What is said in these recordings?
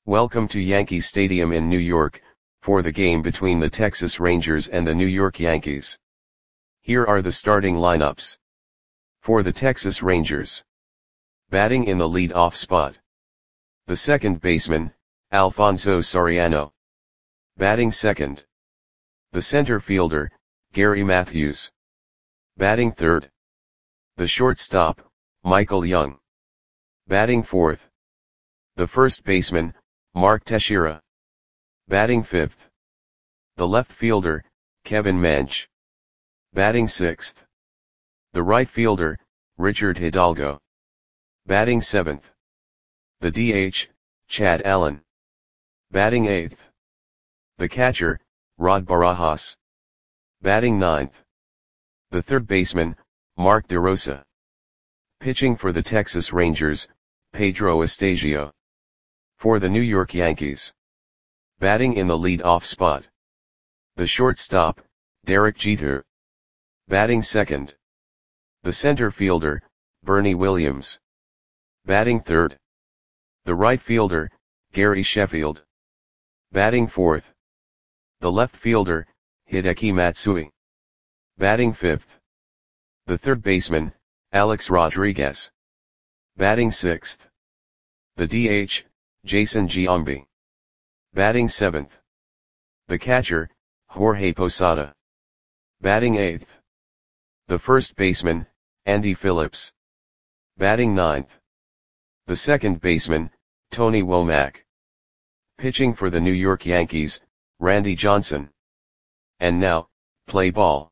Welcome to Yankee Stadium in New York, for the game between the Texas Rangers and the New York Yankees. Here are the starting lineups. For the Texas Rangers. Batting in the lead-off spot. The second baseman, Alfonso Soriano. Batting second. The center fielder, Gary Matthews. Batting third. The shortstop, Michael Young. Batting fourth. The first baseman, Mark Teixeira. Batting fifth. The left fielder, Kevin Mench. Batting sixth. The right fielder, Richard Hidalgo. Batting seventh. The DH, Chad Allen. Batting eighth. The catcher, Rod Barajas. Batting ninth. The third baseman, Mark DeRosa. Pitching for the Texas Rangers, Pedro Astacio. For the New York Yankees. Batting in the lead-off spot. The shortstop, Derek Jeter. Batting second. The center fielder, Bernie Williams. Batting third. The right fielder, Gary Sheffield. Batting fourth. The left fielder, Hideki Matsui. Batting fifth. The third baseman, Alex Rodriguez. Batting sixth. The DH, Jason Giambi. Batting seventh. The catcher, Jorge Posada. Batting eighth. The first baseman, Andy Phillips. Batting ninth. The second baseman, Tony Womack. Pitching for the New York Yankees, Randy Johnson. And now, play ball.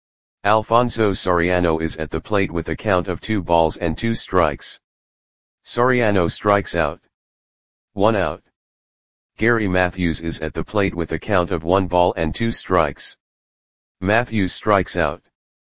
Alfonso Soriano is at the plate with a count of 2 balls and 2 strikes. Soriano strikes out. 1 out. Gary Matthews is at the plate with a count of 1 ball and 2 strikes. Matthews strikes out.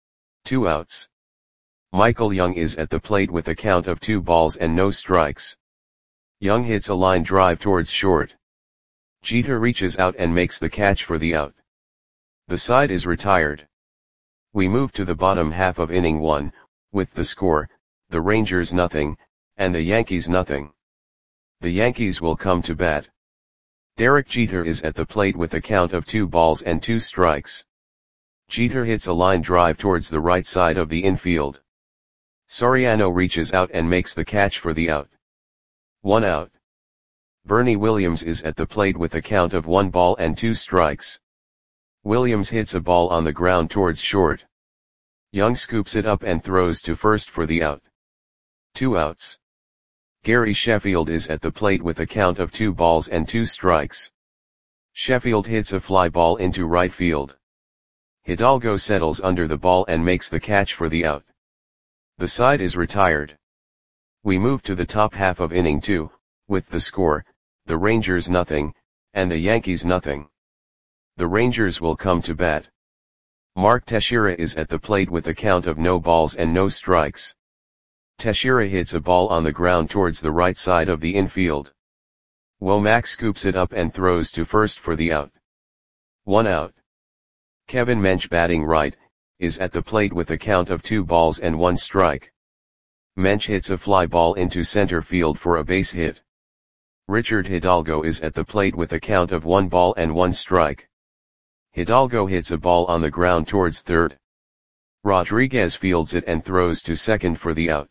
2 outs. Michael Young is at the plate with a count of 2 balls and no strikes. Young hits a line drive towards short. Jeter reaches out and makes the catch for the out. The side is retired. We move to the bottom half of inning 1, with the score, the Rangers nothing, and the Yankees nothing. The Yankees will come to bat. Derek Jeter is at the plate with a count of 2 balls and 2 strikes. Jeter hits a line drive towards the right side of the infield. Soriano reaches out and makes the catch for the out. 1 out. Bernie Williams is at the plate with a count of 1 ball and 2 strikes. Williams hits a ball on the ground towards short. Young scoops it up and throws to first for the out. 2 outs. Gary Sheffield is at the plate with a count of 2 balls and 2 strikes. Sheffield hits a fly ball into right field. Hidalgo settles under the ball and makes the catch for the out. The side is retired. We move to the top half of inning 2, with the score, the Rangers nothing, and the Yankees nothing. The Rangers will come to bat. Mark Teixeira is at the plate with a count of no balls and no strikes. Teixeira hits a ball on the ground towards the right side of the infield. Womack scoops it up and throws to first for the out. 1 out. Kevin Mench batting right, is at the plate with a count of 2 balls and 1 strike. Mench hits a fly ball into center field for a base hit. Richard Hidalgo is at the plate with a count of 1 ball and 1 strike. Hidalgo hits a ball on the ground towards third. Rodriguez fields it and throws to second for the out.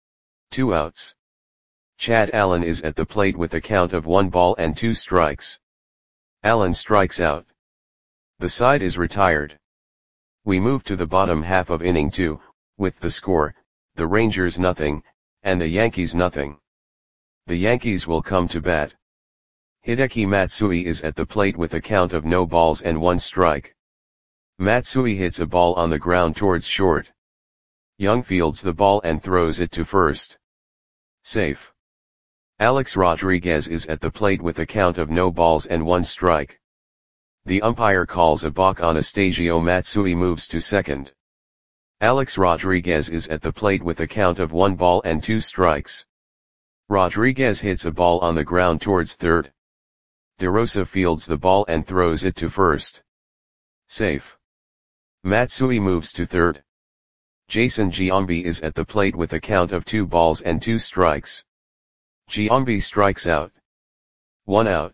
2 outs. Chad Allen is at the plate with a count of 1 ball and 2 strikes. Allen strikes out. The side is retired. We move to the bottom half of inning 2, with the score, the Rangers nothing, and the Yankees nothing. The Yankees will come to bat. Hideki Matsui is at the plate with a count of no balls and 1 strike. Matsui hits a ball on the ground towards short. Young fields the ball and throws it to first. Safe. Alex Rodriguez is at the plate with a count of no balls and 1 strike. The umpire calls a balk on Astacio. Matsui moves to second. Alex Rodriguez is at the plate with a count of 1 ball and 2 strikes. Rodriguez hits a ball on the ground towards third. DeRosa fields the ball and throws it to first. Safe. Matsui moves to third. Jason Giambi is at the plate with a count of 2 balls and 2 strikes. Giambi strikes out. 1 out.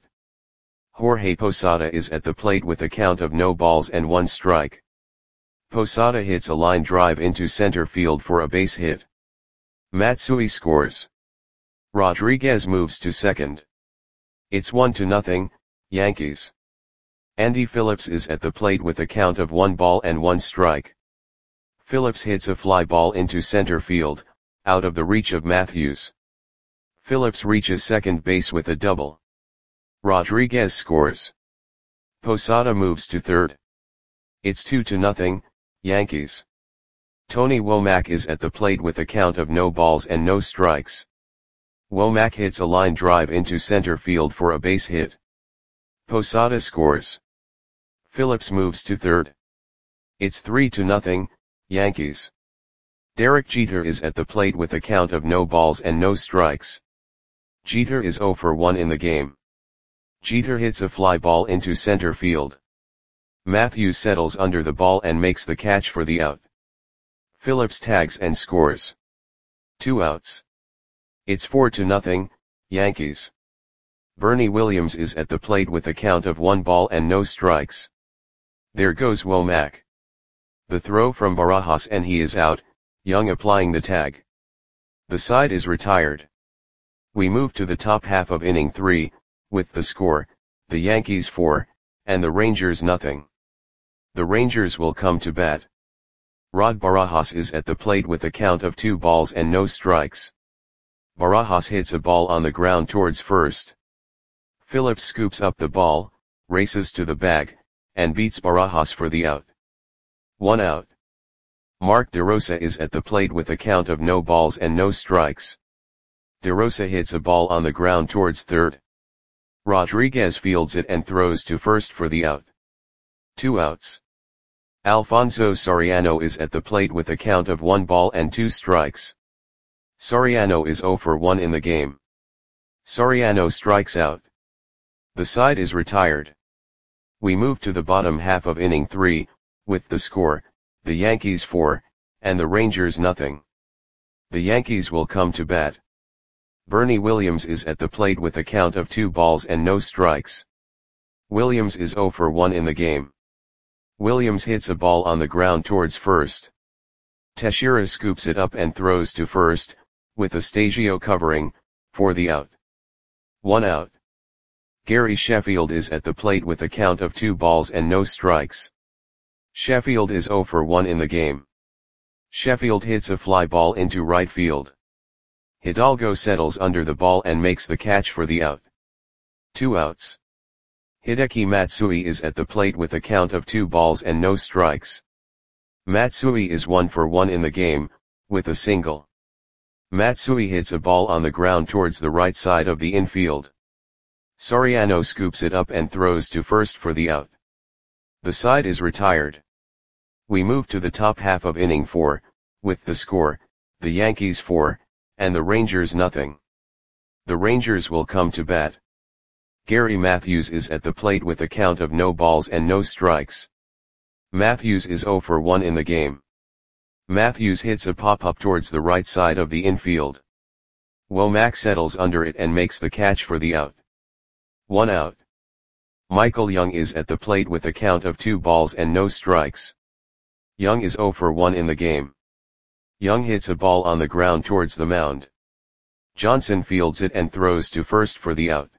Jorge Posada is at the plate with a count of no balls and 1 strike. Posada hits a line drive into center field for a base hit. Matsui scores. Rodriguez moves to second. It's 1-0, Yankees. Andy Phillips is at the plate with a count of 1 ball and 1 strike. Phillips hits a fly ball into center field, out of the reach of Matthews. Phillips reaches second base with a double. Rodriguez scores. Posada moves to third. It's 2-0, Yankees. Tony Womack is at the plate with a count of no balls and no strikes. Womack hits a line drive into center field for a base hit. Posada scores. Phillips moves to third. It's 3-0, Yankees. Derek Jeter is at the plate with a count of no balls and no strikes. Jeter is 0 for 1 in the game. Jeter hits a fly ball into center field. Matthews settles under the ball and makes the catch for the out. Phillips tags and scores. 2 outs. It's 4-0, Yankees. Bernie Williams is at the plate with a count of 1 ball and no strikes. There goes Womack. The throw from Barajas and he is out, Young applying the tag. The side is retired. We move to the top half of inning 3, with the score, the Yankees 4, and the Rangers nothing. The Rangers will come to bat. Rod Barajas is at the plate with a count of 2 balls and no strikes. Barajas hits a ball on the ground towards first. Phillips scoops up the ball, races to the bag, and beats Barajas for the out. 1 out. Mark DeRosa is at the plate with a count of no balls and no strikes. DeRosa hits a ball on the ground towards third. Rodriguez fields it and throws to first for the out. 2 outs. Alfonso Soriano is at the plate with a count of 1 ball and 2 strikes. Soriano is 0 for 1 in the game. Soriano strikes out. The side is retired. We move to the bottom half of inning 3, with the score, the Yankees 4, and the Rangers nothing. The Yankees will come to bat. Bernie Williams is at the plate with a count of 2 balls and no strikes. Williams is 0 for 1 in the game. Williams hits a ball on the ground towards first. Teixeira scoops it up and throws to first, with Astasio covering, for the out. 1 out. Gary Sheffield is at the plate with a count of 2 balls and no strikes. Sheffield is 0 for 1 in the game. Sheffield hits a fly ball into right field. Hidalgo settles under the ball and makes the catch for the out. 2 outs. Hideki Matsui is at the plate with a count of 2 balls and no strikes. Matsui is 1 for 1 in the game, with a single. Matsui hits a ball on the ground towards the right side of the infield. Soriano scoops it up and throws to first for the out. The side is retired. We move to the top half of inning 4, with the score, the Yankees 4, and the Rangers nothing. The Rangers will come to bat. Gary Matthews is at the plate with a count of no balls and no strikes. Matthews is 0 for 1 in the game. Matthews hits a pop-up towards the right side of the infield. Womack settles under it and makes the catch for the out. 1 out. Michael Young is at the plate with a count of 2 balls and no strikes. Young is 0 for 1 in the game. Young hits a ball on the ground towards the mound. Johnson fields it and throws to first for the out.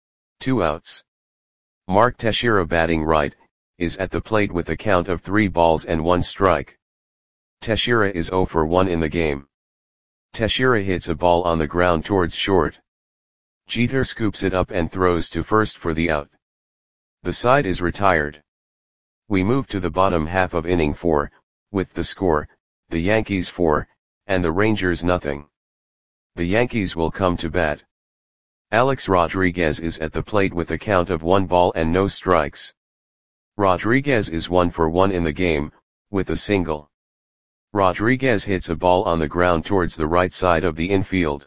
2 outs. Mark Teixeira batting right, is at the plate with a count of 3 balls and 1 strike. Teixeira is 0 for 1 in the game. Teixeira hits a ball on the ground towards short. Jeter scoops it up and throws to first for the out. The side is retired. We move to the bottom half of inning 4, with the score, the Yankees 4, and the Rangers nothing. The Yankees will come to bat. Alex Rodriguez is at the plate with a count of 1 ball and no strikes. Rodriguez is 1 for 1 in the game, with a single. Rodriguez hits a ball on the ground towards the right side of the infield.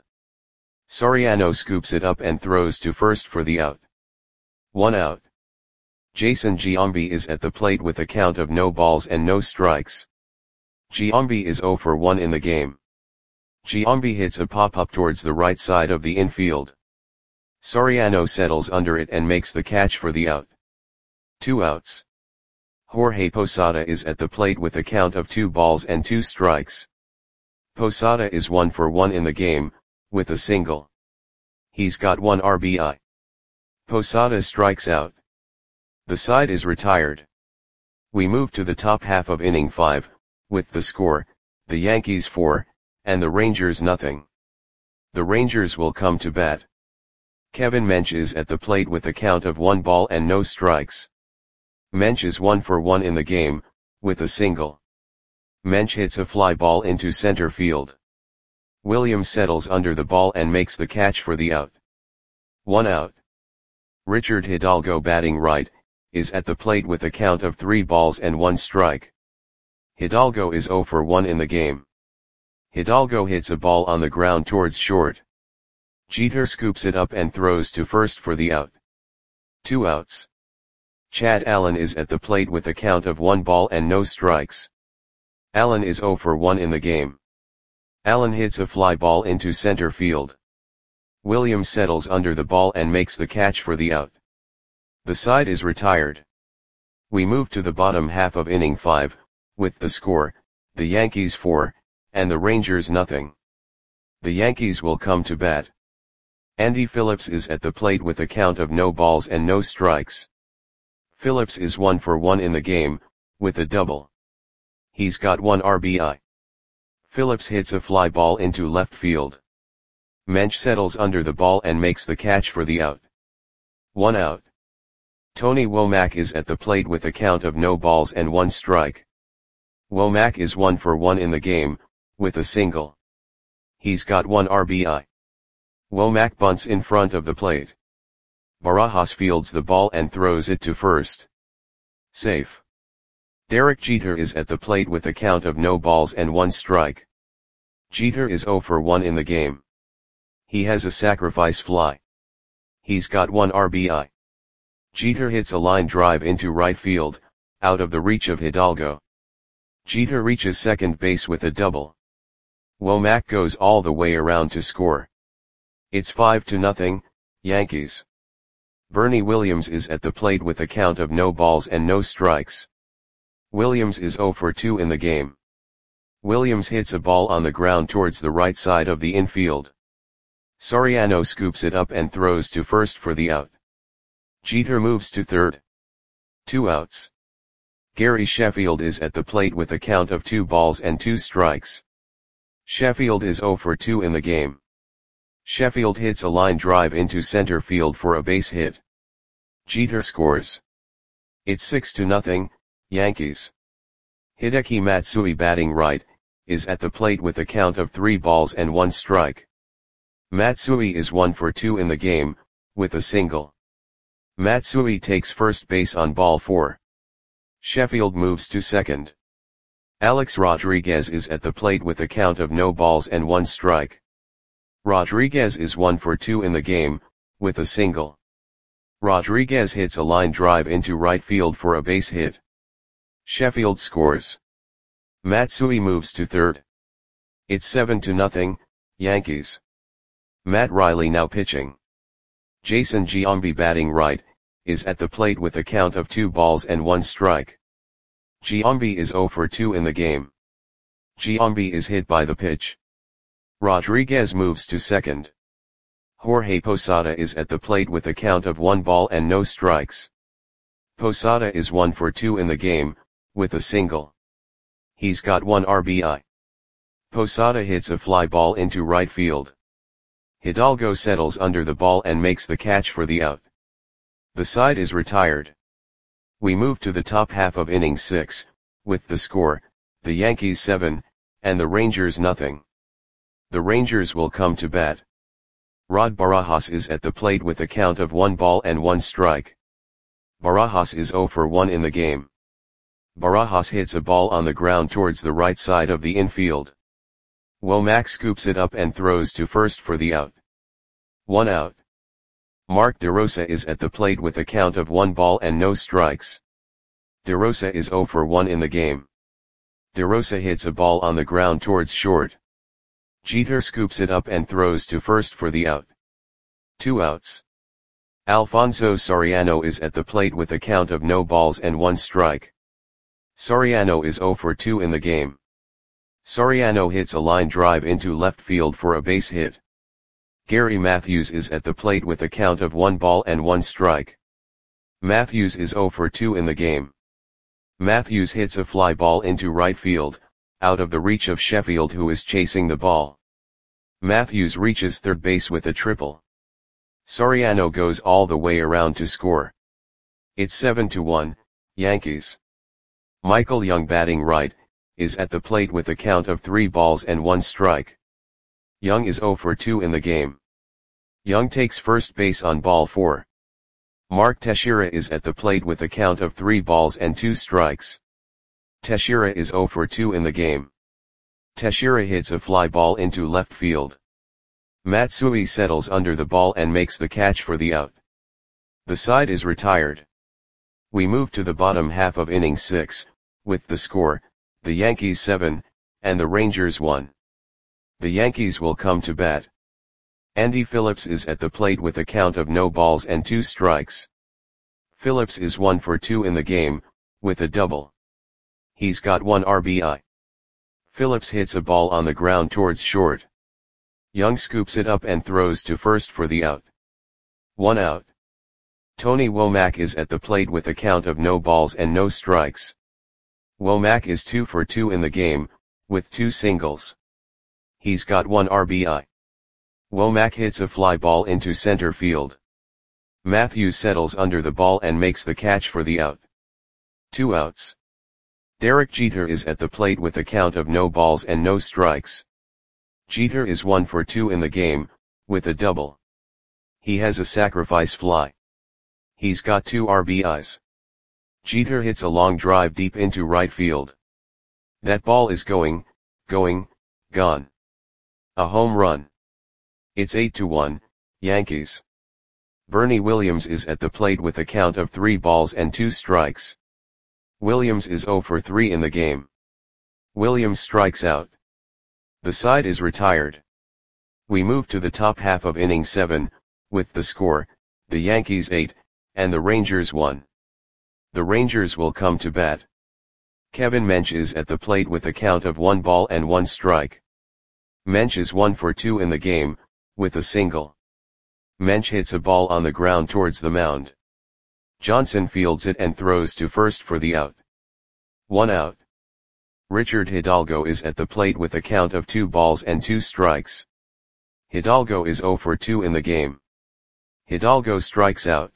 Soriano scoops it up and throws to first for the out. 1 out. Jason Giambi is at the plate with a count of no balls and no strikes. Giambi is 0 for 1 in the game. Giambi hits a pop-up towards the right side of the infield. Soriano settles under it and makes the catch for the out. 2 outs. Jorge Posada is at the plate with a count of 2 balls and 2 strikes. Posada is 1 for 1 in the game, with a single. He's got 1 RBI. Posada strikes out. The side is retired. We move to the top half of inning 5, with the score, the Yankees 4, and the Rangers nothing. The Rangers will come to bat. Kevin Mench is at the plate with a count of 1 ball and no strikes. Mench is 1 for 1 in the game, with a single. Mench hits a fly ball into center field. Williams settles under the ball and makes the catch for the out. 1 out. Richard Hidalgo, batting right, is at the plate with a count of 3 balls and 1 strike. Hidalgo is 0 for 1 in the game. Hidalgo hits a ball on the ground towards short. Jeter scoops it up and throws to first for the out. 2 outs. Chad Allen is at the plate with a count of 1 ball and no strikes. Allen is 0 for 1 in the game. Allen hits a fly ball into center field. Williams settles under the ball and makes the catch for the out. The side is retired. We move to the bottom half of inning 5, with the score, the Yankees 4, and the Rangers nothing. The Yankees will come to bat. Andy Phillips is at the plate with a count of no balls and no strikes. Phillips is 1 for 1 in the game, with a double. He's got 1 RBI. Phillips hits a fly ball into left field. Mench settles under the ball and makes the catch for the out. 1 out. Tony Womack is at the plate with a count of no balls and 1 strike. Womack is 1 for 1 in the game, with a single. He's got 1 RBI. Womack bunts in front of the plate. Barajas fields the ball and throws it to first. Safe. Derek Jeter is at the plate with a count of no balls and 1 strike. Jeter is 0 for 1 in the game. He has a sacrifice fly. He's got 1 RBI. Jeter hits a line drive into right field, out of the reach of Hidalgo. Jeter reaches second base with a double. Womack goes all the way around to score. It's 5-0, Yankees. Bernie Williams is at the plate with a count of no balls and no strikes. Williams is 0 for 2 in the game. Williams hits a ball on the ground towards the right side of the infield. Soriano scoops it up and throws to first for the out. Jeter moves to third. 2 outs. Gary Sheffield is at the plate with a count of 2 balls and 2 strikes. Sheffield is 0 for 2 in the game. Sheffield hits a line drive into center field for a base hit. Jeter scores. It's 6-0, Yankees. Hideki Matsui, batting right, is at the plate with a count of 3 balls and 1 strike. Matsui is 1 for 2 in the game, with a single. Matsui takes first base on ball 4. Sheffield moves to second. Alex Rodriguez is at the plate with a count of no balls and 1 strike. Rodriguez is 1 for 2 in the game, with a single. Rodriguez hits a line drive into right field for a base hit. Sheffield scores. Matsui moves to third. It's 7-0, Yankees. Matt Riley now pitching. Jason Giambi, batting right, is at the plate with a count of 2 balls and 1 strike. Giambi is 0 for 2 in the game. Giambi is hit by the pitch. Rodriguez moves to second. Jorge Posada is at the plate with a count of 1 ball and no strikes. Posada is 1 for 2 in the game, with a single. He's got 1 RBI. Posada hits a fly ball into right field. Hidalgo settles under the ball and makes the catch for the out. The side is retired. We move to the top half of inning 6, with the score, the Yankees 7, and the Rangers nothing. The Rangers will come to bat. Rod Barajas is at the plate with a count of 1 ball and 1 strike. Barajas is 0 for 1 in the game. Barajas hits a ball on the ground towards the right side of the infield. Womack scoops it up and throws to first for the out. 1 out. Mark DeRosa is at the plate with a count of 1 ball and no strikes. DeRosa is 0 for 1 in the game. DeRosa hits a ball on the ground towards short. Jeter scoops it up and throws to first for the out. 2 outs. Alfonso Soriano is at the plate with a count of no balls and 1 strike. Soriano is 0 for 2 in the game. Soriano hits a line drive into left field for a base hit. Gary Matthews is at the plate with a count of 1 ball and 1 strike. Matthews is 0 for 2 in the game. Matthews hits a fly ball into right field, out of the reach of Sheffield, who is chasing the ball. Matthews reaches third base with a triple. Soriano goes all the way around to score. It's 7-1, Yankees. Michael Young, batting right, is at the plate with a count of 3 balls and 1 strike. Young is 0 for 2 in the game. Young takes first base on ball 4. Mark Teixeira is at the plate with a count of 3 balls and 2 strikes. Teixeira is 0 for 2 in the game. Teixeira hits a fly ball into left field. Matsui settles under the ball and makes the catch for the out. The side is retired. We move to the bottom half of inning 6, with the score, the Yankees 7, and the Rangers 1. The Yankees will come to bat. Andy Phillips is at the plate with a count of no balls and 2 strikes. Phillips is 1 for 2 in the game, with a double. He's got 1 RBI. Phillips hits a ball on the ground towards short. Young scoops it up and throws to first for the out. 1 out. Tony Womack is at the plate with a count of no balls and no strikes. Womack is 2 for 2 in the game, with 2 singles. He's got 1 RBI. Womack hits a fly ball into center field. Matthews settles under the ball and makes the catch for the out. 2 outs. Derek Jeter is at the plate with a count of no balls and no strikes. Jeter is 1 for 2 in the game, with a double. He has a sacrifice fly. He's got 2 RBIs. Jeter hits a long drive deep into right field. That ball is gone. A home run. It's 8-1, Yankees. Bernie Williams is at the plate with a count of 3 balls and 2 strikes. Williams is 0 for 3 in the game. Williams strikes out. The side is retired. We move to the top half of inning 7, with the score, the Yankees 8, and the Rangers 1. The Rangers will come to bat. Kevin Mench is at the plate with a count of 1 ball and 1 strike. Mench is 1 for 2 in the game, with a single. Mench hits a ball on the ground towards the mound. Johnson fields it and throws to first for the out. 1 out. Richard Hidalgo is at the plate with a count of 2 balls and 2 strikes. Hidalgo is 0 for 2 in the game. Hidalgo strikes out.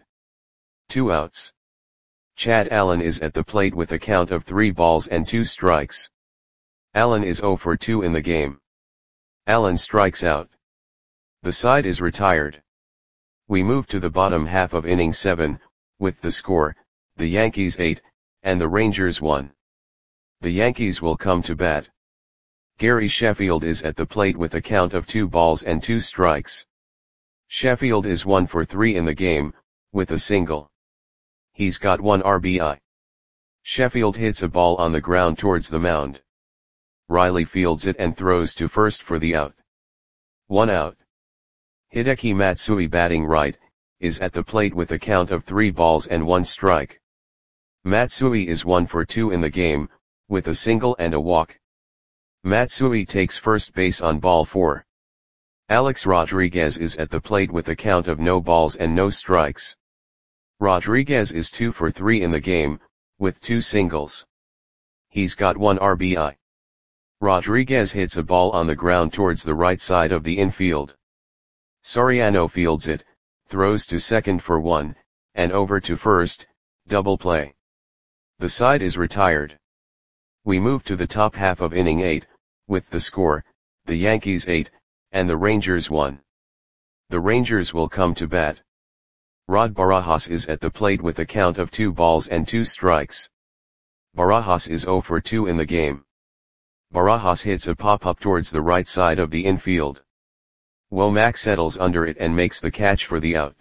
2 outs. Chad Allen is at the plate with a count of 3 balls and 2 strikes. Allen is 0 for 2 in the game. Allen strikes out. The side is retired. We move to the bottom half of inning 7, with the score, the Yankees 8, and the Rangers 1. The Yankees will come to bat. Gary Sheffield is at the plate with a count of 2 balls and 2 strikes. Sheffield is 1 for 3 in the game, with a single. He's got 1 RBI. Sheffield hits a ball on the ground towards the mound. Riley fields it and throws to first for the out. 1 out. Hideki Matsui, batting right, is at the plate with a count of 3 balls and 1 strike. Matsui is 1 for 2 in the game, with a single and a walk. Matsui takes first base on ball 4. Alex Rodriguez is at the plate with a count of no balls and no strikes. Rodriguez is 2 for 3 in the game, with 2 singles. He's got 1 RBI. Rodriguez hits a ball on the ground towards the right side of the infield. Soriano fields it, throws to second for 1, and over to first, double play. The side is retired. We move to the top half of inning 8, with the score, the Yankees 8, and the Rangers 1. The Rangers will come to bat. Rod Barajas is at the plate with a count of 2 balls and 2 strikes. Barajas is 0 for 2 in the game. Barajas hits a pop-up towards the right side of the infield. Womack settles under it and makes the catch for the out.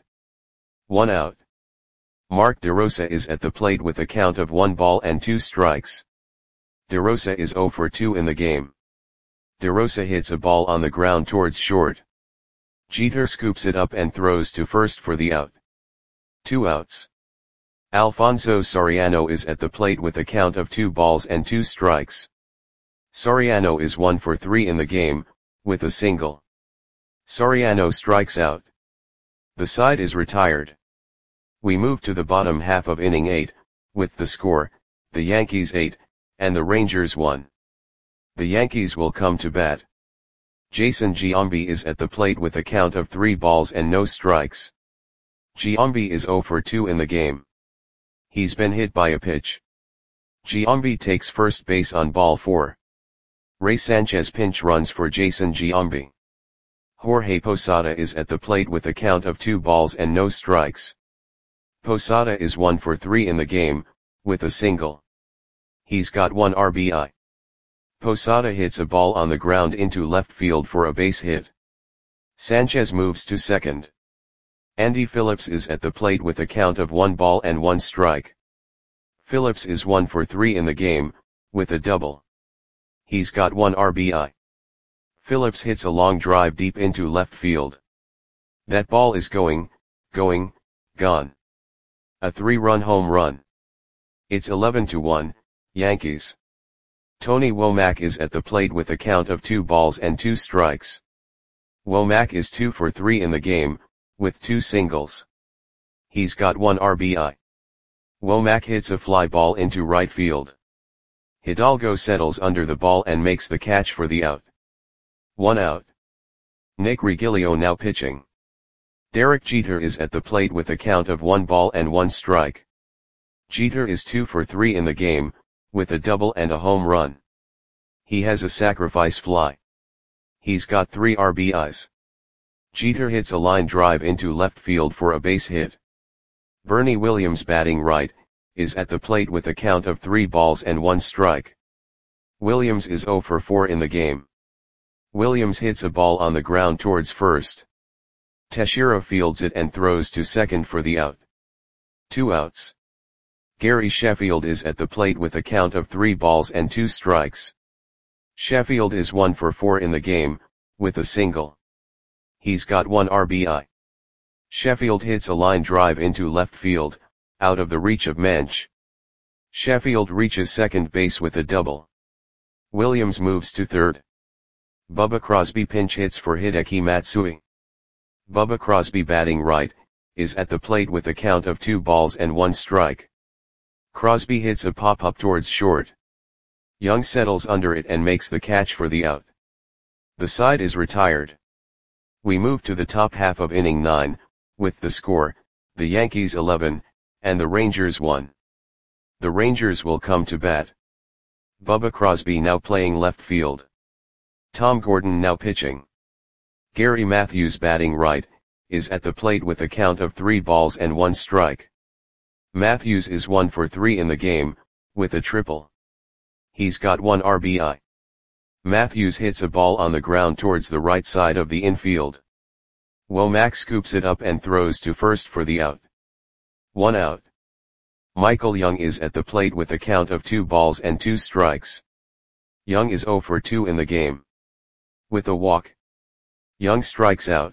1 out. Mark DeRosa is at the plate with a count of 1 ball and 2 strikes. DeRosa is 0 for 2 in the game. DeRosa hits a ball on the ground towards short. Jeter scoops it up and throws to first for the out. 2 outs. Alfonso Soriano is at the plate with a count of 2 balls and 2 strikes. Soriano is 1 for 3 in the game, with a single. Soriano strikes out. The side is retired. We move to the bottom half of inning 8, with the score, the Yankees 8, and the Rangers 1. The Yankees will come to bat. Jason Giambi is at the plate with a count of 3 balls and no strikes. Giambi is 0 for 2 in the game. He's been hit by a pitch. Giambi takes first base on ball 4. Ray Sanchez pinch runs for Jason Giambi. Jorge Posada is at the plate with a count of 2 balls and no strikes. Posada is 1 for 3 in the game, with a single. He's got 1 RBI. Posada hits a ball on the ground into left field for a base hit. Sanchez moves to second. Andy Phillips is at the plate with a count of 1 ball and 1 strike. Phillips is 1 for 3 in the game, with a double. He's got 1 RBI. Phillips hits a long drive deep into left field. That ball is gone. A 3-run home run. It's 11-1, Yankees. Tony Womack is at the plate with a count of 2 balls and 2 strikes. Womack is 2 for 3 in the game, with 2 singles. He's got 1 RBI. Womack hits a fly ball into right field. Hidalgo settles under the ball and makes the catch for the out. 1 out. Nick Regilio now pitching. Derek Jeter is at the plate with a count of 1 ball and 1 strike. Jeter is 2 for 3 in the game, with a double and a home run. He has a sacrifice fly. He's got 3 RBIs. Jeter hits a line drive into left field for a base hit. Bernie Williams batting right, is at the plate with a count of 3 balls and 1 strike. Williams is 0 for 4 in the game. Williams hits a ball on the ground towards first. Teixeira fields it and throws to second for the out. 2 outs. Gary Sheffield is at the plate with a count of 3 balls and 2 strikes. Sheffield is 1 for 4 in the game, with a single. He's got 1 RBI. Sheffield hits a line drive into left field, out of the reach of Mensch. Sheffield reaches second base with a double. Williams moves to third. Bubba Crosby pinch hits for Hideki Matsui. Bubba Crosby batting right, is at the plate with a count of 2 balls and 1 strike. Crosby hits a pop-up towards short. Young settles under it and makes the catch for the out. The side is retired. We move to the top half of inning 9, with the score, the Yankees 11, and the Rangers 1. The Rangers will come to bat. Bubba Crosby now playing left field. Tom Gordon now pitching. Gary Matthews batting right, is at the plate with a count of 3 balls and 1 strike. Matthews is 1 for 3 in the game, with a triple. He's got 1 RBI. Matthews hits a ball on the ground towards the right side of the infield. Womack scoops it up and throws to first for the out. 1 out. Michael Young is at the plate with a count of 2 balls and 2 strikes. Young is 0 for 2 in the game. With a walk. Young strikes out.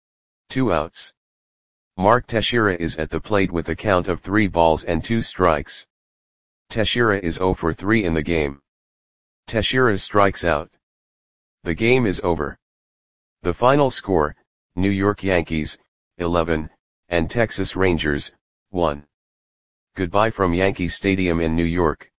2 outs. Mark Teixeira is at the plate with a count of 3 balls and 2 strikes. Teixeira is 0 for 3 in the game. Teixeira strikes out. The game is over. The final score, New York Yankees, 11, and Texas Rangers, 1. Goodbye from Yankee Stadium in New York.